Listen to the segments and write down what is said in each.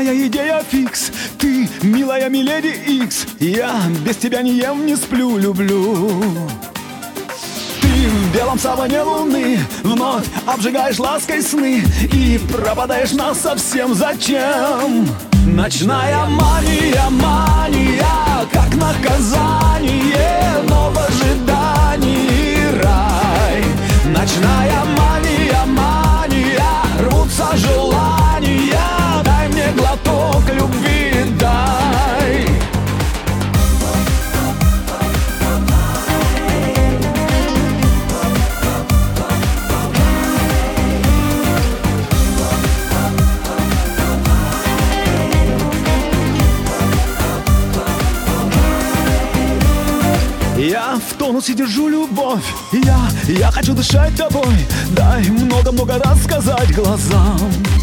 моя идея фикс, ты милая миледи Икс. Я без тебя не ем, не сплю, люблю. Ты в белом саване луны вновь обжигаешь лаской сны и пропадаешь насовсем. Зачем? Ночная мания, мания, как наказание, но в ожидании рай. Ночная мания, мания, рвутся желания, дай мне глоток любви, дай. Я в тонусе держу любовь, я хочу дышать тобой. Дай много-много рассказать глазам.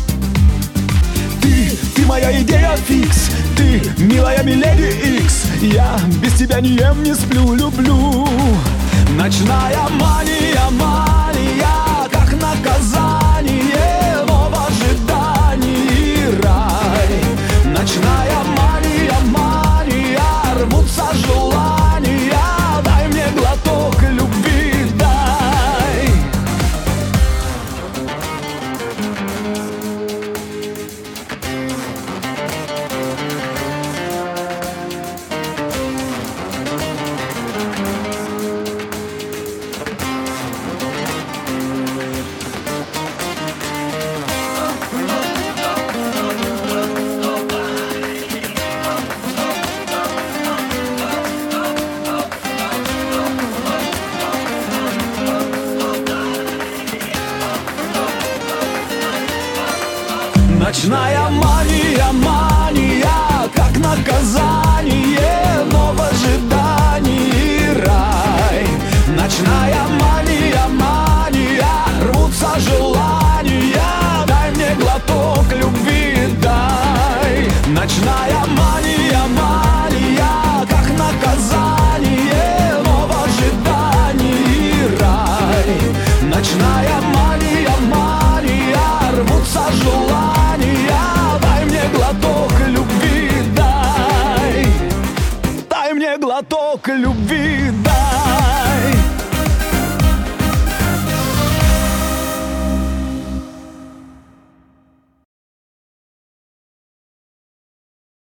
Ты моя идея фикс, ты милая миледи Икс. Я без тебя не ем, не сплю, люблю. Ночная мания, мания, как наказание, но в ожидании рай. Ночная мания, мания, рвутся желания, дай мне глоток любви, дай. Ночная мания, мания, как наказание, но в ожидании рай. Ночная